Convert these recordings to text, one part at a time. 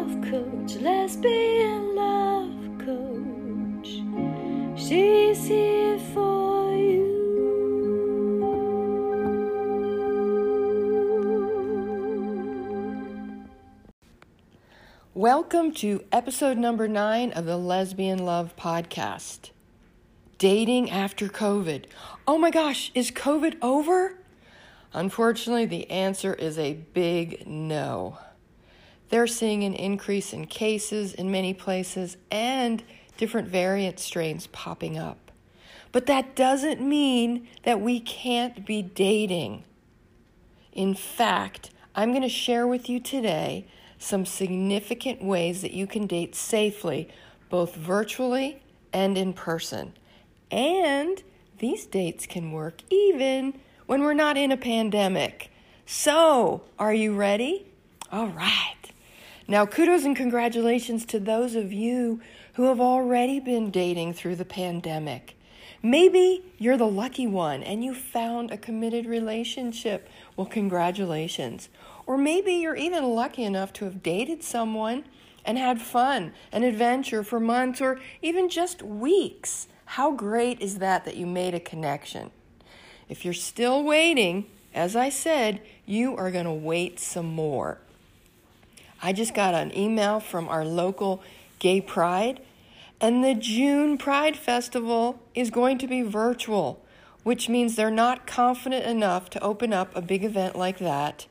love coach, lesbian love coach. She's here for you. Welcome to episode number 9 of the Lesbian Love Podcast. Dating after COVID. Oh my gosh, is COVID over? Unfortunately, the answer is a big no. They're seeing an increase in cases in many places and different variant strains popping up. But that doesn't mean that we can't be dating. In fact, I'm going to share with you today some significant ways that you can date safely, both virtually and in person. And these dates can work even when we're not in a pandemic. So, are you ready? All right. Now, kudos and congratulations to those of you who have already been dating through the pandemic. Maybe you're the lucky one and you found a committed relationship. Well, congratulations. Or maybe you're even lucky enough to have dated someone and had fun and adventure for months or even just weeks. How great is that you made a connection? If you're still waiting, as I said, you are going to wait some more. I just got an email from our local Gay Pride, and the June Pride Festival is going to be virtual, which means they're not confident enough to open up a big event like that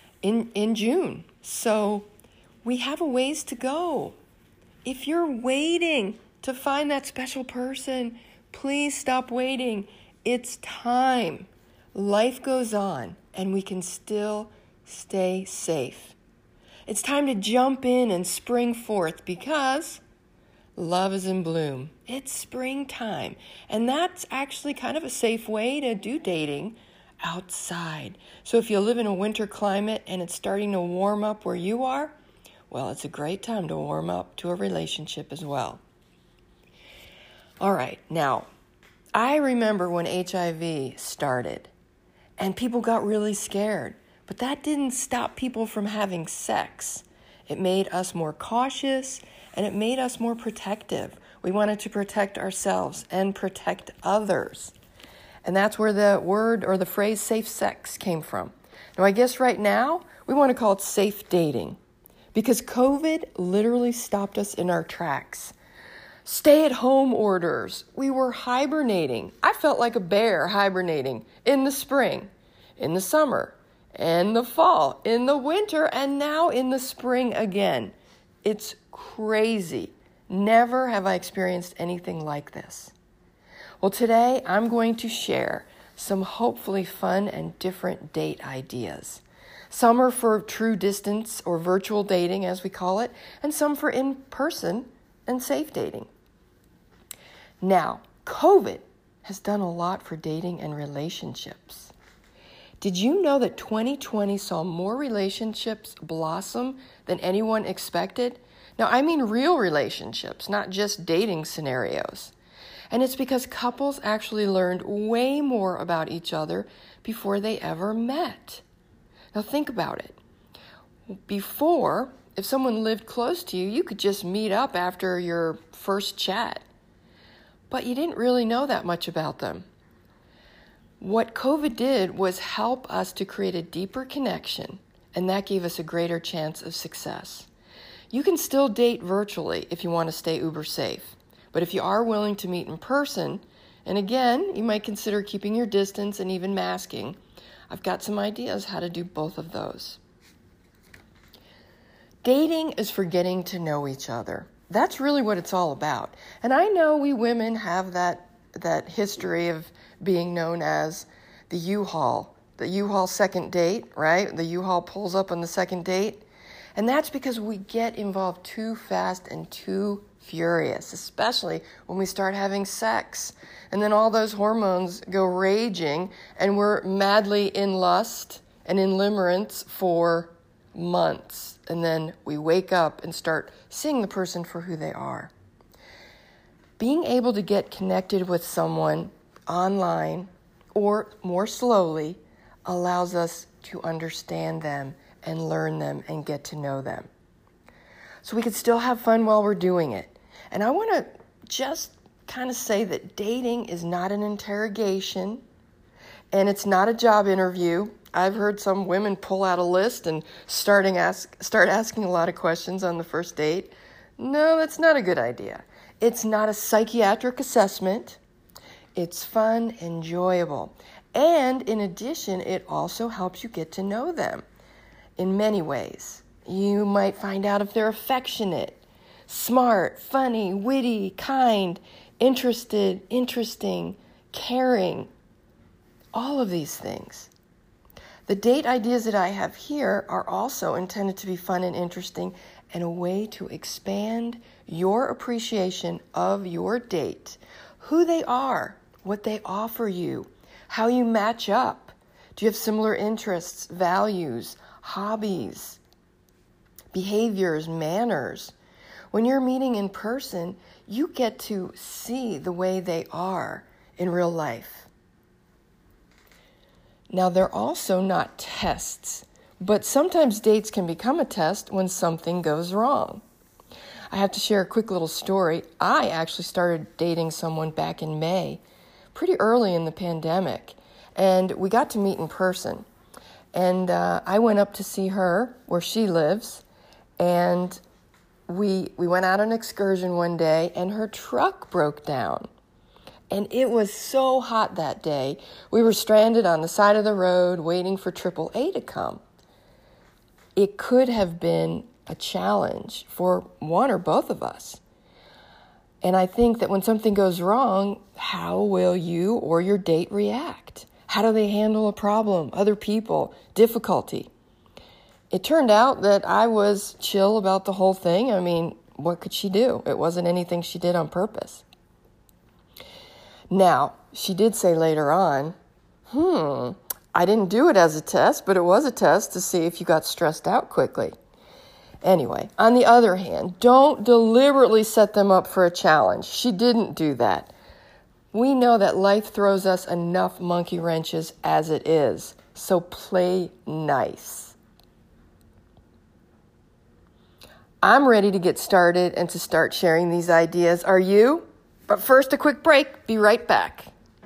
in June. So we have a ways to go. If you're waiting to find that special person, please stop waiting. It's time. Life goes on, and we can still stay safe. It's time to jump in and spring forth because love is in bloom. It's springtime, and that's actually kind of a safe way to do dating outside. So if you live in a winter climate and it's starting to warm up where you are, well, it's a great time to warm up to a relationship as well. All right, now, I remember when HIV started and people got really scared, but that didn't stop people from having sex. It made us more cautious and it made us more protective. We wanted to protect ourselves and protect others. And that's where the word or the phrase safe sex came from. Now, I guess right now we want to call it safe dating because COVID literally stopped us in our tracks. Stay-at-home orders. We were hibernating. I felt like a bear hibernating in the spring, in the summer, in the fall, in the winter, and now in the spring again. It's crazy. Never have I experienced anything like this. Well, today I'm going to share some hopefully fun and different date ideas. Some are for true distance or virtual dating, as we call it, and some for in-person and safe dating. Now, COVID has done a lot for dating and relationships. Did you know that 2020 saw more relationships blossom than anyone expected? Now, I mean real relationships, not just dating scenarios. And it's because couples actually learned way more about each other before they ever met. Now, think about it. Before, if someone lived close to you, you could just meet up after your first chat. But you didn't really know that much about them. What COVID did was help us to create a deeper connection, and that gave us a greater chance of success. You can still date virtually if you want to stay uber safe. But if you are willing to meet in person, and again, you might consider keeping your distance and even masking, I've got some ideas how to do both of those. Dating is for getting to know each other. That's really what it's all about. And I know we women have that history of being known as the U-Haul second date, right? The U-Haul pulls up on the second date. And that's because we get involved too fast and too furious, especially when we start having sex. And then all those hormones go raging and we're madly in lust and in limerence for months. And then we wake up and start seeing the person for who they are. Being able to get connected with someone online or more slowly allows us to understand them and learn them and get to know them. so we could still have fun while we're doing it. And I want to just kind of say that dating is not an interrogation, and it's not a job interview. I've heard some women pull out a list and start asking a lot of questions on the first date. No, that's not a good idea. It's not a psychiatric assessment. It's fun, enjoyable. And in addition, it also helps you get to know them in many ways. You might find out if they're affectionate, smart, funny, witty, kind, interested, interesting, caring, all of these things. The date ideas that I have here are also intended to be fun and interesting and a way to expand your appreciation of your date, who they are, what they offer you, how you match up. Do you have similar interests, values, hobbies, behaviors, manners? When you're meeting in person, you get to see the way they are in real life. Now, they're also not tests, but sometimes dates can become a test when something goes wrong. I have to share a quick little story. I actually started dating someone back in May, pretty early in the pandemic, and we got to meet in person. And I went up to see her where she lives, and we went out on an excursion one day, and her truck broke down. And it was so hot that day, we were stranded on the side of the road waiting for AAA to come. It could have been a challenge for one or both of us. And I think that when something goes wrong, how will you or your date react? How do they handle a problem, other people, difficulty? It turned out that I was chill about the whole thing. I mean, what could she do? It wasn't anything she did on purpose. Now, she did say later on, I didn't do it as a test, but it was a test to see if you got stressed out quickly. Anyway, on the other hand, don't deliberately set them up for a challenge. She didn't do that. We know that life throws us enough monkey wrenches as it is, so play nice. I'm ready to get started and to start sharing these ideas. Are you? But first, a quick break. Be right back.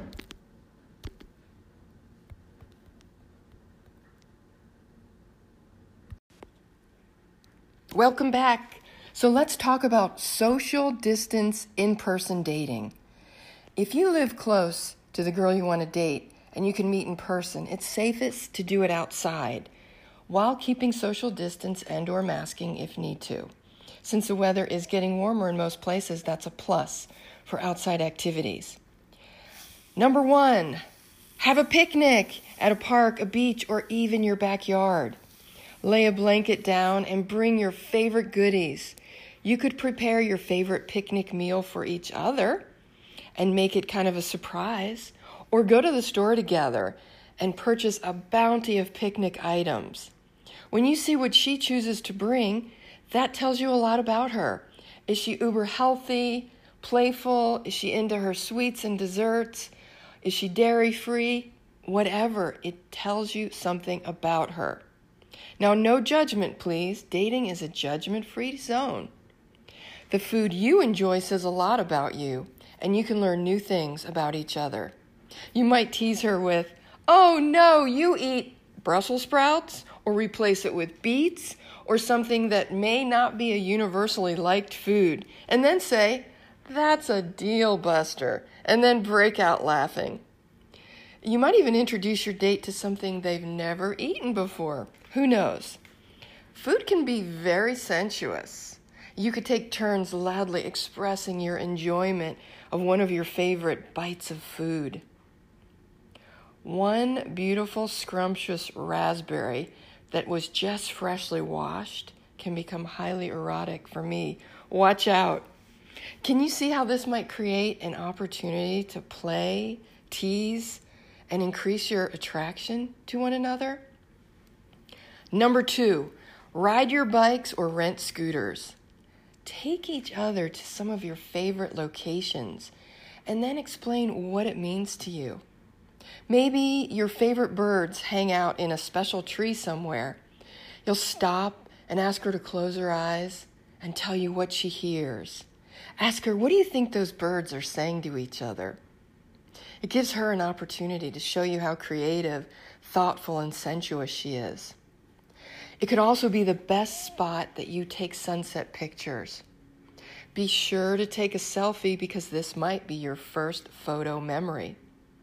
Welcome back. So let's talk about social distance in-person dating. If you live close to the girl you want to date and you can meet in person, it's safest to do it outside while keeping social distance and/or masking if need to. Since the weather is getting warmer in most places, that's a plus for outside activities. Number 1, have a picnic at a park, a beach, or even your backyard. Lay a blanket down and bring your favorite goodies. You could prepare your favorite picnic meal for each other and make it kind of a surprise, or go to the store together and purchase a bounty of picnic items. When you see what she chooses to bring, that tells you a lot about her. Is she uber healthy, playful? Is she into her sweets and desserts? Is she dairy-free? Whatever, it tells you something about her. Now, no judgment, please. Dating is a judgment-free zone. The food you enjoy says a lot about you, and you can learn new things about each other. You might tease her with, "Oh no, you eat Brussels sprouts," or replace it with beets, or something that may not be a universally liked food, and then say, "That's a deal buster," and then break out laughing. You might even introduce your date to something they've never eaten before. Who knows? Food can be very sensuous. You could take turns loudly expressing your enjoyment of one of your favorite bites of food. One beautiful, scrumptious raspberry that was just freshly washed can become highly erotic for me. Watch out. Can you see how this might create an opportunity to play, tease, and increase your attraction to one another? Number 2, ride your bikes or rent scooters. Take each other to some of your favorite locations and then explain what it means to you. Maybe your favorite birds hang out in a special tree somewhere. You'll stop and ask her to close her eyes and tell you what she hears. Ask her, what do you think those birds are saying to each other? It gives her an opportunity to show you how creative, thoughtful, and sensuous she is. It could also be the best spot that you take sunset pictures. Be sure to take a selfie because this might be your first photo memory.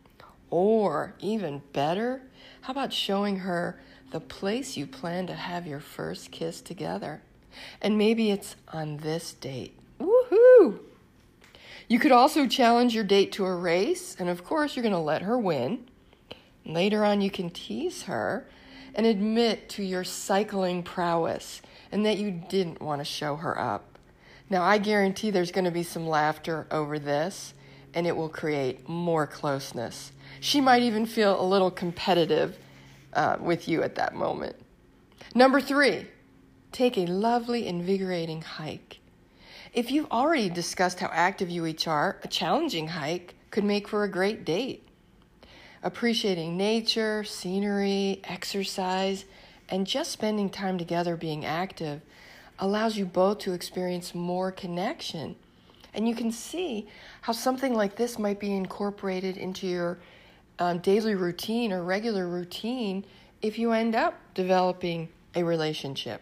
Or, even better, how about showing her the place you plan to have your first kiss together? And maybe it's on this date. Woohoo! You could also challenge your date to a race, and of course you're going to let her win. Later on, you can tease her and admit to your cycling prowess and that you didn't want to show her up. Now, I guarantee there's going to be some laughter over this, and it will create more closeness. She might even feel a little competitive with you at that moment. Number 3, take a lovely, invigorating hike. If you've already discussed how active you each are, a challenging hike could make for a great date. Appreciating nature, scenery, exercise, and just spending time together being active allows you both to experience more connection. And you can see how something like this might be incorporated into your daily routine or regular routine if you end up developing a relationship.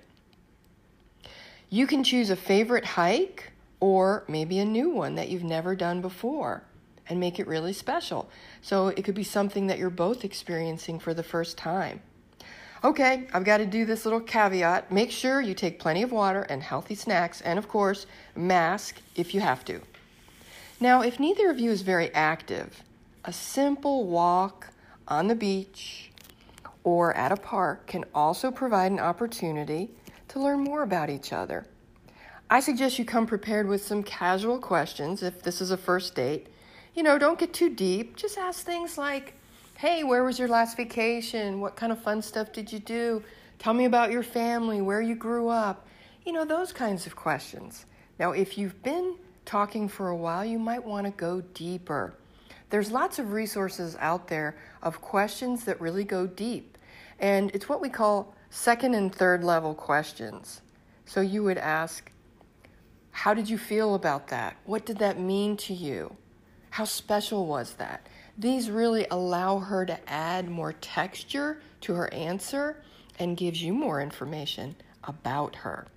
You can choose a favorite hike or maybe a new one that you've never done before and make it really special. So it could be something that you're both experiencing for the first time. Okay, I've got to do this little caveat. Make sure you take plenty of water and healthy snacks and, of course, mask if you have to. Now, if neither of you is very active, a simple walk on the beach or at a park can also provide an opportunity to learn more about each other. I suggest you come prepared with some casual questions if this is a first date. Don't get too deep. Just ask things like, hey, where was your last vacation? What kind of fun stuff did you do? Tell me about your family, where you grew up. Those kinds of questions. Now, if you've been talking for a while, you might want to go deeper. There's lots of resources out there of questions that really go deep. And it's what we call second and third level questions. So you would ask, how did you feel about that? What did that mean to you? How special was that? These really allow her to add more texture to her answer and gives you more information about her.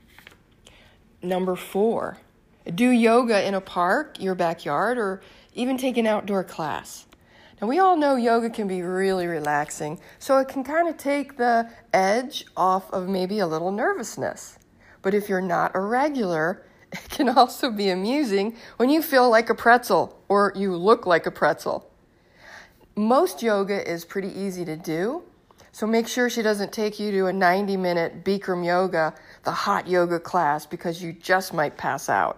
Number 4, do yoga in a park, your backyard, or even take an outdoor class. Now, we all know yoga can be really relaxing, so it can kind of take the edge off of maybe a little nervousness. But if you're not a regular, it can also be amusing when you feel like a pretzel or you look like a pretzel. Most yoga is pretty easy to do, so make sure she doesn't take you to a 90-minute Bikram yoga, the hot yoga class, because you just might pass out.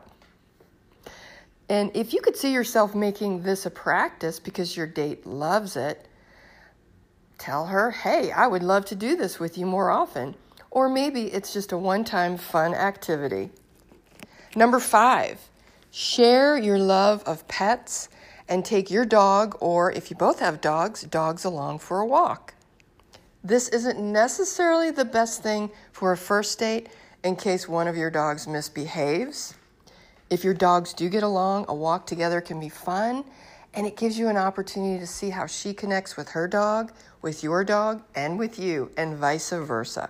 And if you could see yourself making this a practice because your date loves it, tell her, hey, I would love to do this with you more often. Or maybe it's just a one-time fun activity. Number 5, share your love of pets and take your dog, or if you both have dogs along for a walk. This isn't necessarily the best thing for a first date in case one of your dogs misbehaves. If your dogs do get along, a walk together can be fun, and it gives you an opportunity to see how she connects with her dog, with your dog, and with you, and vice versa.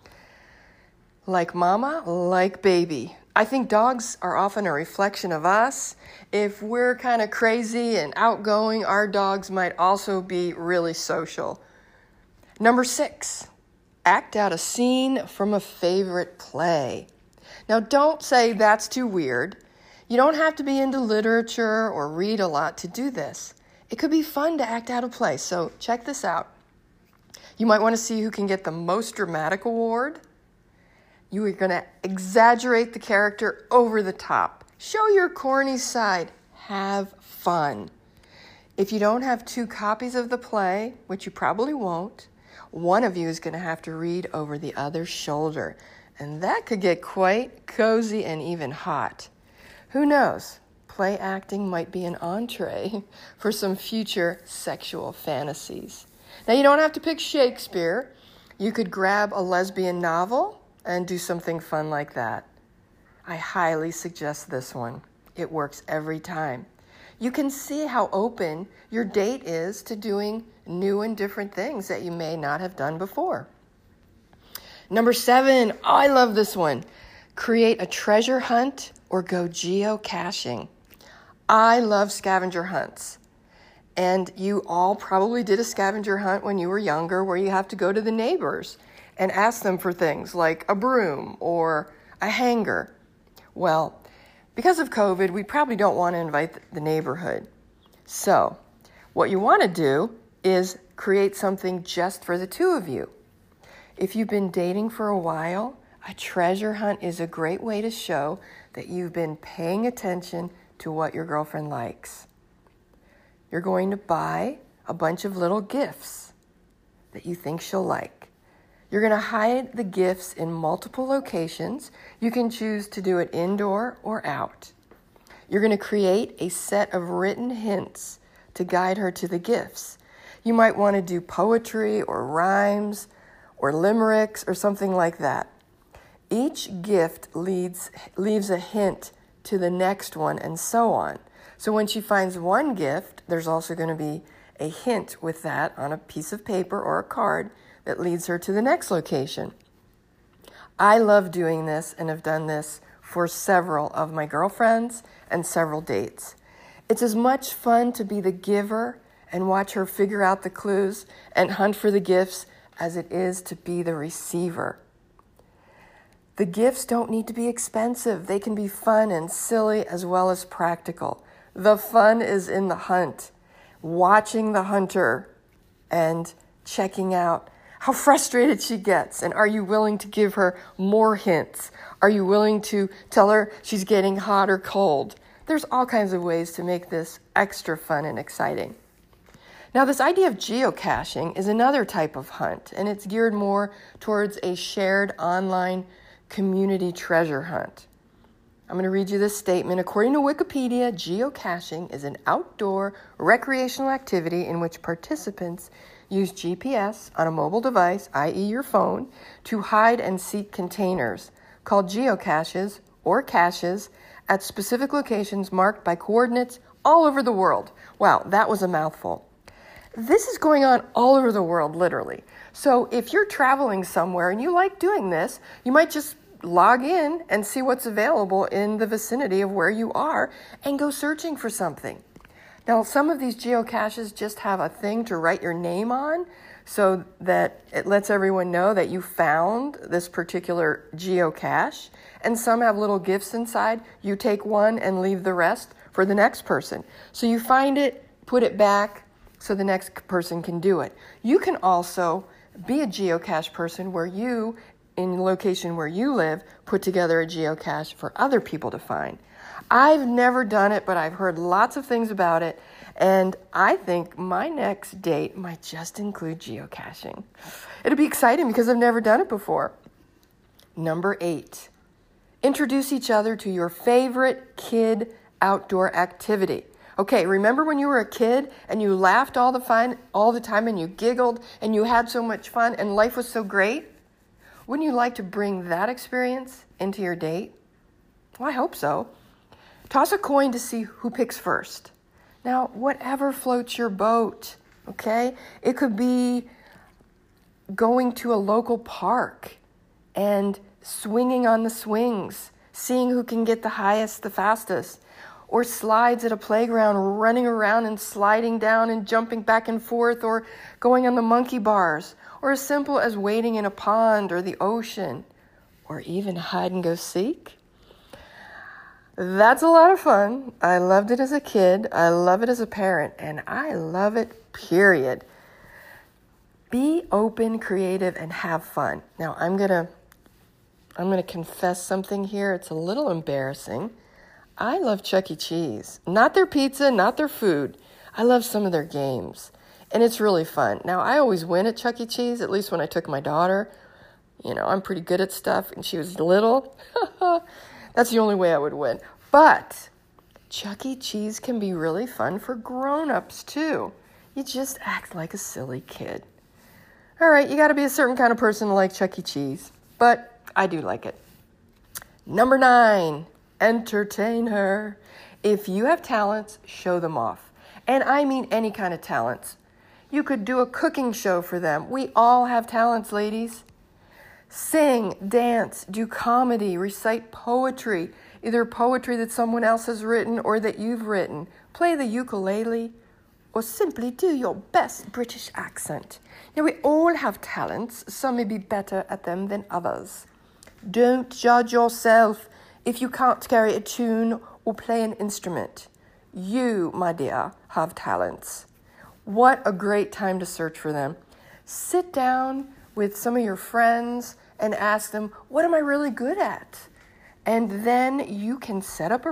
Like mama, like baby. I think dogs are often a reflection of us. If we're kind of crazy and outgoing, our dogs might also be really social. Number 6, act out a scene from a favorite play. Now, don't say that's too weird. You don't have to be into literature or read a lot to do this. It could be fun to act out a play, so check this out. You might want to see who can get the most dramatic award. You are going to exaggerate the character over the top. Show your corny side. Have fun. If you don't have 2 copies of the play, which you probably won't, one of you is going to have to read over the other's shoulder. And that could get quite cozy and even hot. Who knows? Play acting might be an entree for some future sexual fantasies. Now, you don't have to pick Shakespeare. You could grab a lesbian novel and do something fun like that. I highly suggest this one. It works every time. You can see how open your date is to doing new and different things that you may not have done before. Number 7, I love this one. Create a treasure hunt or go geocaching. I love scavenger hunts. And you all probably did a scavenger hunt when you were younger where you have to go to the neighbors and ask them for things like a broom or a hanger. Well, because of COVID, we probably don't want to invite the neighborhood. So, what you want to do is create something just for the two of you. If you've been dating for a while, a treasure hunt is a great way to show that you've been paying attention to what your girlfriend likes. You're going to buy a bunch of little gifts that you think she'll like. You're going to hide the gifts in multiple locations. You can choose to do it indoor or out. You're going to create a set of written hints to guide her to the gifts. You might want to do poetry or rhymes or limericks or something like that. Each gift leaves a hint to the next one and so on. So when she finds one gift, there's also going to be a hint with that on a piece of paper or a card that leads her to the next location. I love doing this and have done this for several of my girlfriends and several dates. It's as much fun to be the giver and watch her figure out the clues and hunt for the gifts as it is to be the receiver. The gifts don't need to be expensive. They can be fun and silly as well as practical. The fun is in the hunt, watching the hunter and checking out how frustrated she gets. And are you willing to give her more hints? Are you willing to tell her she's getting hot or cold? There's all kinds of ways to make this extra fun and exciting. Now, this idea of geocaching is another type of hunt, and it's geared more towards a shared online community treasure hunt. I'm going to read you this statement. According to Wikipedia, geocaching is an outdoor recreational activity in which participants use GPS on a mobile device, i.e. your phone, to hide and seek containers called geocaches or caches at specific locations marked by coordinates all over the world. Wow, that was a mouthful. This is going on all over the world, literally. So if you're traveling somewhere and you like doing this, you might just log in and see what's available in the vicinity of where you are and go searching for something. Now, some of these geocaches just have a thing to write your name on so that it lets everyone know that you found this particular geocache. And some have little gifts inside. You take one and leave the rest for the next person. So you find it, put it back so the next person can do it. You can also be a geocache person where you, in the location where you live, put together a geocache for other people to find. I've never done it, but I've heard lots of things about it, and I think my next date might just include geocaching. It'll be exciting because I've never done it before. Number 8, introduce each other to your favorite kid outdoor activity. Okay, remember when you were a kid and you laughed all the time and you giggled and you had so much fun and life was so great? Wouldn't you like to bring that experience into your date? Well, I hope so. Toss a coin to see who picks first. Now, whatever floats your boat, okay? It could be going to a local park and swinging on the swings, seeing who can get the highest, the fastest, or slides at a playground, running around and sliding down and jumping back and forth, or going on the monkey bars, or as simple as wading in a pond or the ocean, or even hide and go seek. That's a lot of fun. I loved it as a kid. I love it as a parent, and I love it, period. Be open, creative, and have fun. Now, I'm gonna confess something here. It's a little embarrassing. I love Chuck E. Cheese. Not their pizza, not their food. I love some of their games, and it's really fun. Now, I always win at Chuck E. Cheese, at least when I took my daughter. You know, I'm pretty good at stuff, and she was little. That's the only way I would win. But Chuck E. Cheese can be really fun for grown-ups, too. You just act like a silly kid. All right, you got to be a certain kind of person to like Chuck E. Cheese, but I do like it. Number 9, entertain her. If you have talents, show them off. And I mean any kind of talents. You could do a cooking show for them. We all have talents, ladies. Sing, dance, do comedy, recite poetry, either poetry that someone else has written or that you've written. Play the ukulele, or simply do your best British accent. Now, we all have talents. Some may be better at them than others. Don't judge yourself if you can't carry a tune or play an instrument. You, my dear, have talents. What a great time to search for them. Sit down with some of your friends and ask them, what am I really good at? And then you can set up a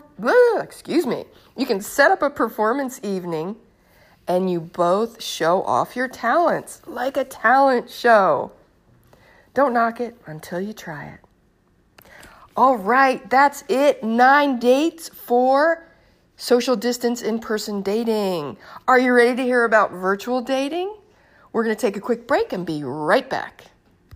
performance evening and you both show off your talents like a talent show. Don't knock it until you try it. All right, that's it. 9 dates for social distance in-person dating. Are you ready to hear about virtual dating? We're going to take a quick break and be right back.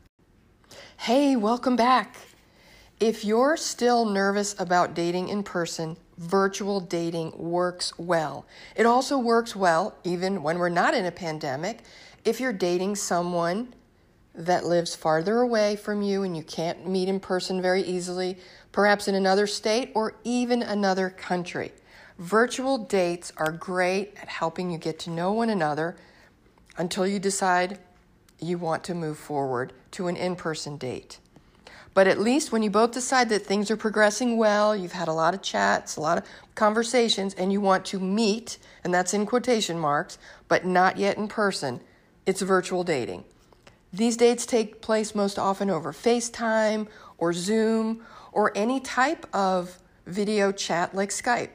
Hey, welcome back. If you're still nervous about dating in person, virtual dating works well. It also works well, even when we're not in a pandemic, if you're dating someone that lives farther away from you and you can't meet in person very easily, perhaps in another state or even another country. Virtual dates are great at helping you get to know one another until you decide you want to move forward to an in-person date. But at least when you both decide that things are progressing well, you've had a lot of chats, a lot of conversations, and you want to meet, and that's in quotation marks, but not yet in person, it's virtual dating. These dates take place most often over FaceTime or Zoom or any type of video chat like Skype.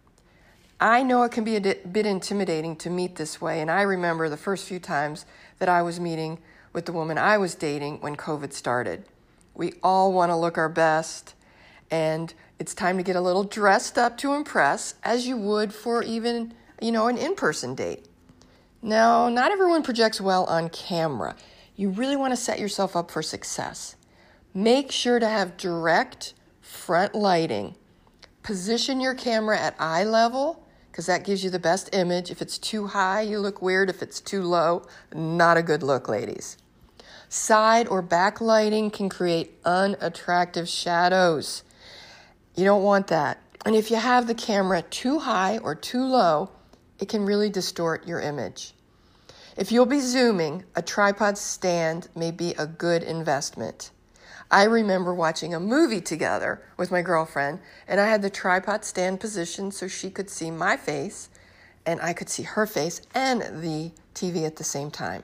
I know it can be a bit intimidating to meet this way, and I remember the first few times that I was meeting with the woman I was dating when COVID started. We all want to look our best, and it's time to get a little dressed up to impress, as you would for even, an in-person date. Now, not everyone projects well on camera. You really want to set yourself up for success. Make sure to have direct front lighting. Position your camera at eye level, because that gives you the best image. If it's too high, you look weird. If it's too low, not a good look, ladies. Side or back lighting can create unattractive shadows. You don't want that. And if you have the camera too high or too low, it can really distort your image. If you'll be Zooming, a tripod stand may be a good investment. I remember watching a movie together with my girlfriend, and I had the tripod stand positioned so she could see my face, and I could see her face and the TV at the same time.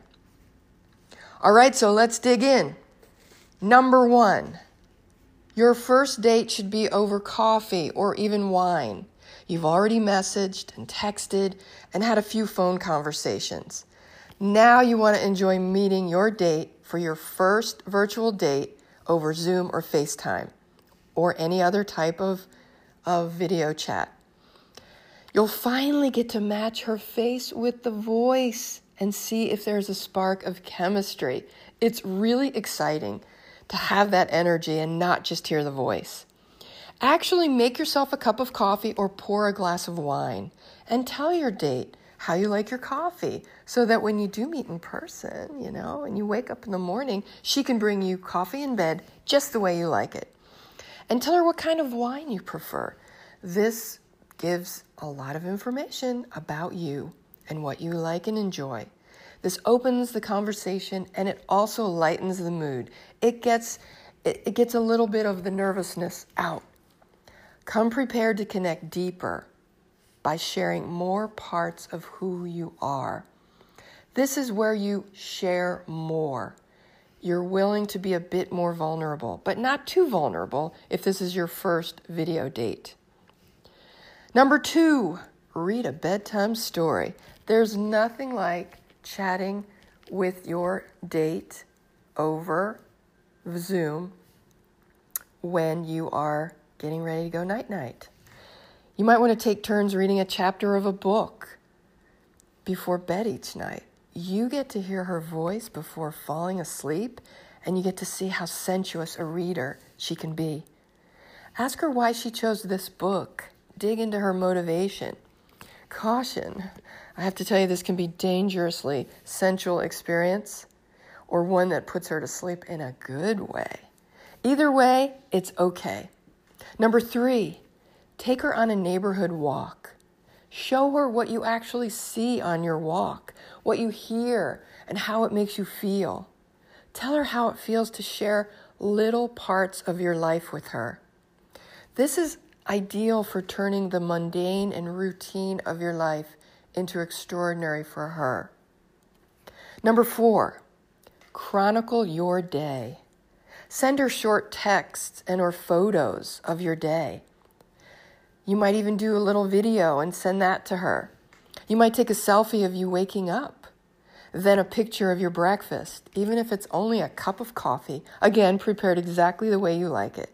All right, so let's dig in. Number 1, your first date should be over coffee or even wine. You've already messaged and texted and had a few phone conversations. Now you want to enjoy meeting your date for your first virtual date over Zoom or FaceTime or any other type of video chat. You'll finally get to match her face with the voice and see if there's a spark of chemistry. It's really exciting to have that energy and not just hear the voice. Actually, make yourself a cup of coffee or pour a glass of wine and tell your date how you like your coffee so that when you do meet in person, and you wake up in the morning, she can bring you coffee in bed just the way you like it. And tell her what kind of wine you prefer. This gives a lot of information about you and what you like and enjoy. This opens the conversation and it also lightens the mood. It gets a little bit of the nervousness out. Come prepared to connect deeper by sharing more parts of who you are. This is where you share more. You're willing to be a bit more vulnerable, but not too vulnerable if this is your first video date. Number 2, read a bedtime story. There's nothing like chatting with your date over Zoom when you are getting ready to go night-night. You might want to take turns reading a chapter of a book before bed each night. You get to hear her voice before falling asleep, and you get to see how sensuous a reader she can be. Ask her why she chose this book. Dig into her motivation. Caution, I have to tell you, this can be dangerously sensual experience or one that puts her to sleep in a good way. Either way, it's okay. Number 3, take her on a neighborhood walk. Show her what you actually see on your walk, what you hear, and how it makes you feel. Tell her how it feels to share little parts of your life with her. This is ideal for turning the mundane and routine of your life into extraordinary for her. Number 4, chronicle your day. Send her short texts and or photos of your day. You might even do a little video and send that to her. You might take a selfie of you waking up, then a picture of your breakfast, even if it's only a cup of coffee, again, prepared exactly the way you like it.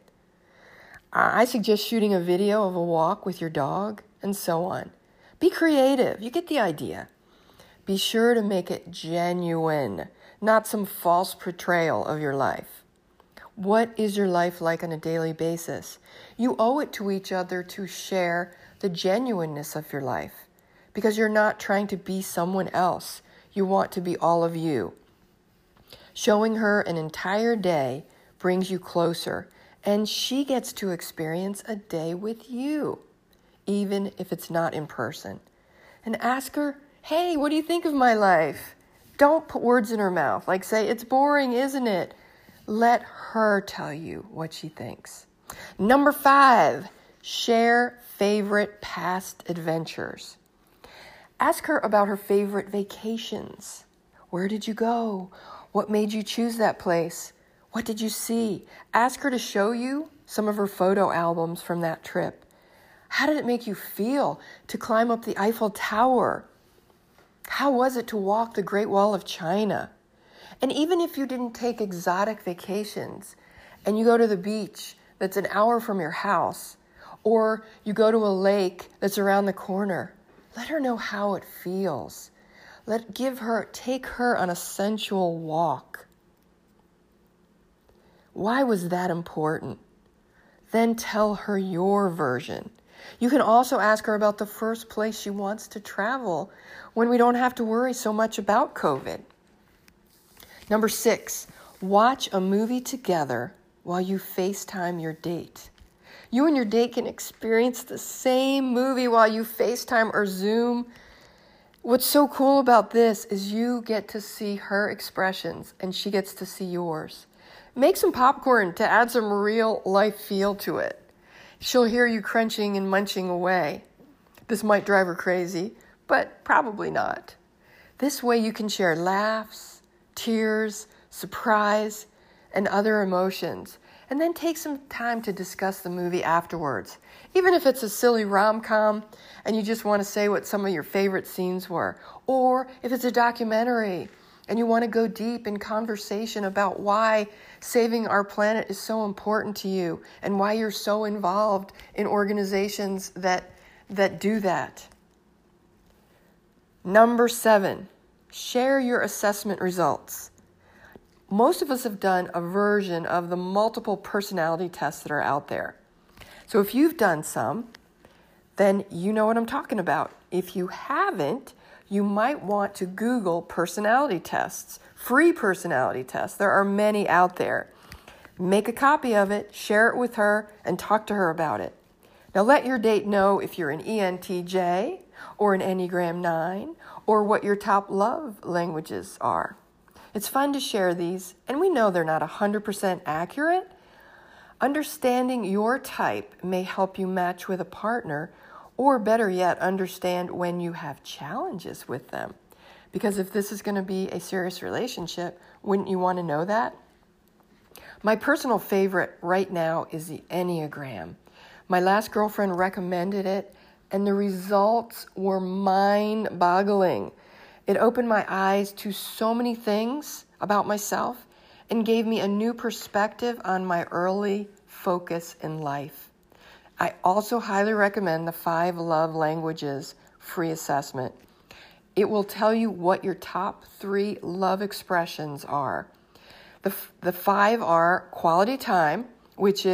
I suggest shooting a video of a walk with your dog, and so on. Be creative. You get the idea. Be sure to make it genuine, not some false portrayal of your life. What is your life like on a daily basis? You owe it to each other to share the genuineness of your life because you're not trying to be someone else. You want to be all of you. Showing her an entire day brings you closer, and she gets to experience a day with you, even if it's not in person. And ask her, hey, what do you think of my life? Don't put words in her mouth, like say, it's boring, isn't it? Let her tell you what she thinks. Number 5, share favorite past adventures. Ask her about her favorite vacations. Where did you go? What made you choose that place? What did you see? Ask her to show you some of her photo albums from that trip. How did it make you feel to climb up the Eiffel Tower? How was it to walk the Great Wall of China? And even if you didn't take exotic vacations and you go to the beach that's an hour from your house, or you go to a lake that's around the corner, let her know how it feels. Take her on a sensual walk. Why was that important? Then tell her your version. You can also ask her about the first place she wants to travel when we don't have to worry so much about COVID. Number 6, watch a movie together while you FaceTime your date. You and your date can experience the same movie while you FaceTime or Zoom. What's so cool about this is you get to see her expressions and she gets to see yours. Make some popcorn to add some real life feel to it. She'll hear you crunching and munching away. This might drive her crazy, but probably not. This way you can share laughs, tears, surprise, and other emotions, and then take some time to discuss the movie afterwards. Even if it's a silly rom-com and you just want to say what some of your favorite scenes were, or if it's a documentary and you want to go deep in conversation about why saving our planet is so important to you and why you're so involved in organizations that do that. Number 7, share your assessment results. Most of us have done a version of the multiple personality tests that are out there. So if you've done some, then you know what I'm talking about. If you haven't, you might want to Google personality tests, free personality tests. There are many out there. Make a copy of it, share it with her, and talk to her about it. Now let your date know if you're an ENTJ or an Enneagram 9 or what your top love languages are. It's fun to share these, and we know they're not 100% accurate. Understanding your type may help you match with a partner, or better yet, understand when you have challenges with them. Because if this is going to be a serious relationship, wouldn't you want to know that? My personal favorite right now is the Enneagram. My last girlfriend recommended it, and the results were mind-boggling. It opened my eyes to so many things about myself and gave me a new perspective on my early focus in life. I also highly recommend the 5 Love Languages free assessment. It will tell you what your top 3 love expressions are. The 5 are quality time, which is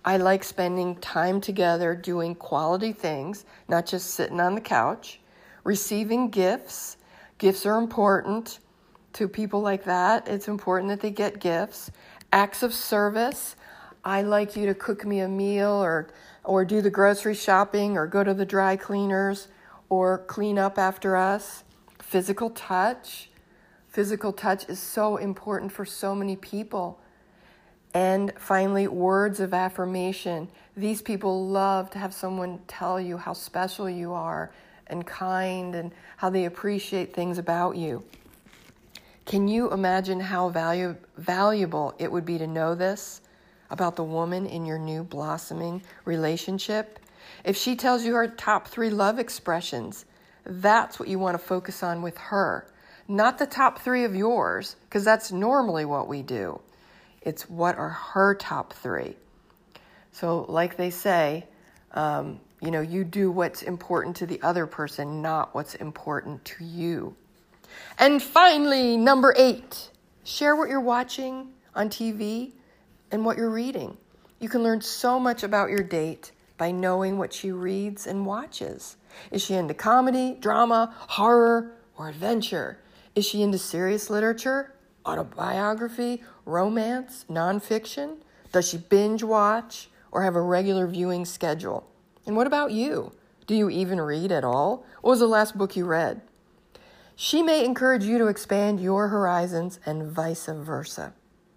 I like spending time together doing quality things, not just sitting on the couch. Receiving gifts. Gifts are important to people like that. It's important that they get gifts. Acts of service. I like you to cook me a meal or do the grocery shopping or go to the dry cleaners or clean up after us. Physical touch. Physical touch is so important for so many people. And finally, words of affirmation. These people love to have someone tell you how special you are and kind and how they appreciate things about you. Can you imagine how valuable it would be to know this about the woman in your new blossoming relationship? If she tells you her top 3 love expressions, that's what you want to focus on with her. Not the top 3 of yours, because that's normally what we do. It's what are her top 3. So like they say, you do what's important to the other person, not what's important to you. And finally, number 8, share what you're watching on TV and what you're reading. You can learn so much about your date by knowing what she reads and watches. Is she into comedy, drama, horror, or adventure? Is she into serious literature, autobiography, romance, nonfiction? Does she binge watch or have a regular viewing schedule? And what about you? Do you even read at all? What was the last book you read? She may encourage you to expand your horizons and vice versa.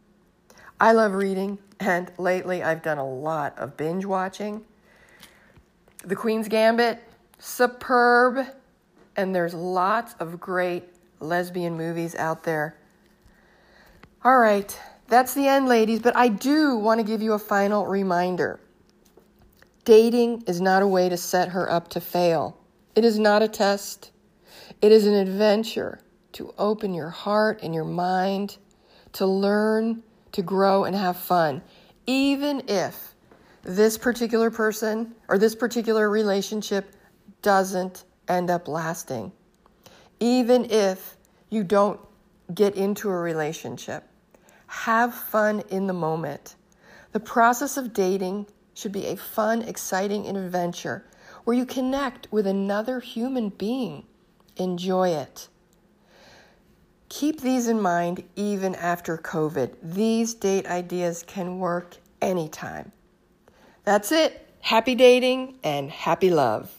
I love reading, and lately I've done a lot of binge watching. The Queen's Gambit, superb, and there's lots of great lesbian movies out there. All right, that's the end, ladies, but I do want to give you a final reminder. Dating is not a way to set her up to fail. It is not a test. It is an adventure to open your heart and your mind, to learn, to grow, and have fun. Even if this particular person or this particular relationship doesn't end up lasting. Even if you don't get into a relationship, have fun in the moment. The process of dating should be a fun, exciting adventure where you connect with another human being. Enjoy it. Keep these in mind even after COVID. These date ideas can work anytime. That's it. Happy dating and happy love.